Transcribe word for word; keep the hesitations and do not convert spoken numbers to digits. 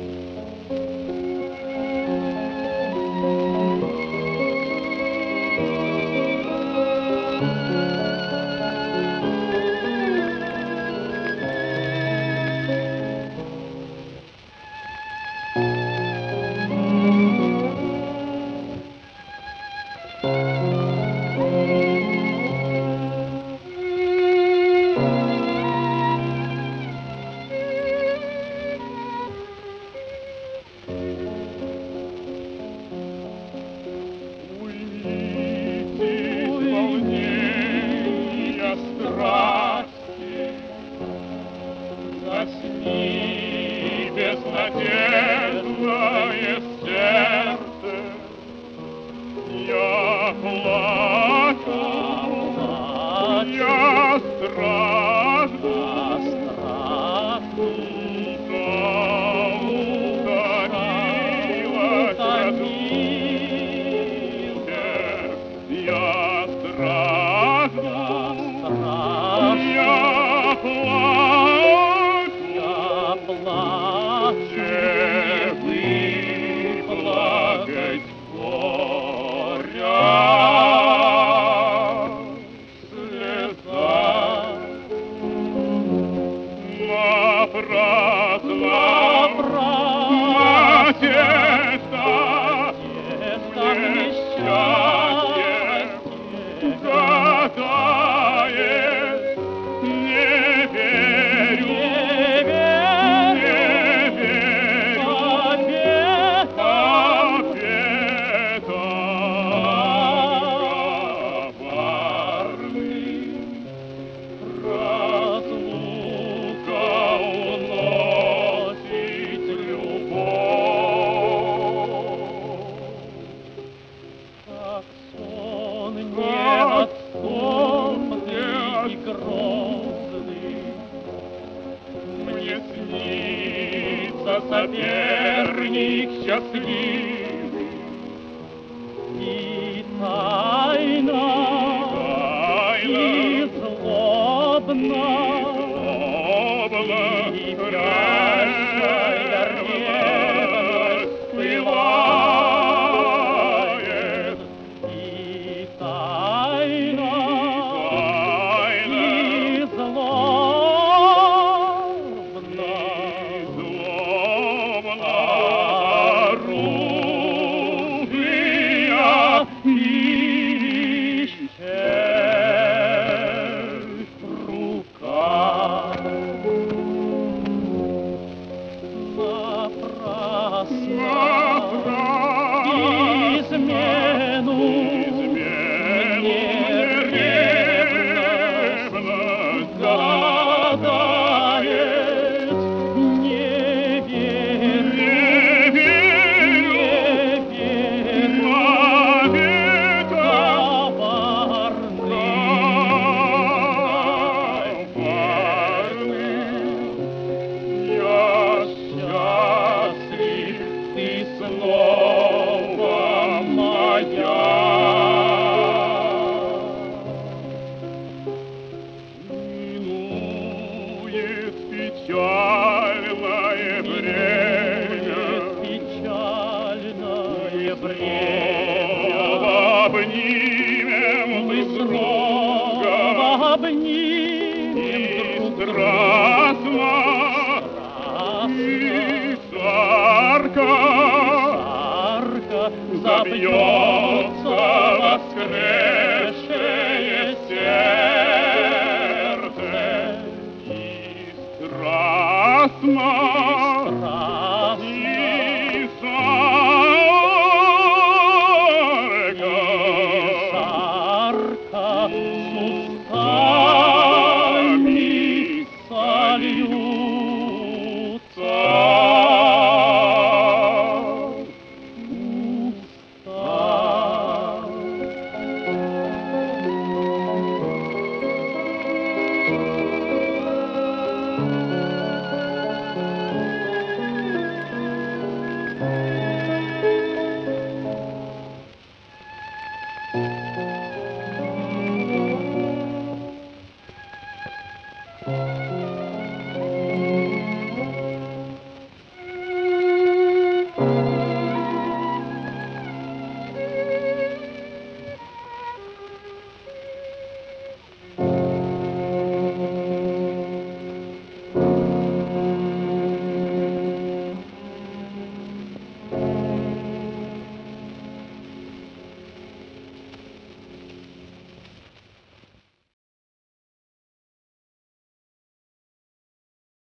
Засни, безнадежное сердце, я плачу, я стражду, утомилась от муки, я стражду, я плачу. Выплакать горя слеза напрасно, надежда мне счастье гадает, не верю. Мне снится соперник счастливый и тайна, и злобно, и прощая ревность пылает, и тайна, и злобно, оружия ищет рука. Напрасно измену мне ревность гадает, не верю, не верю, не верю, коварный, я счастлив, ты снова моя. Минует печальное время, печальное время, обнимем друг друга, обнимем друг друга, и царка забьет.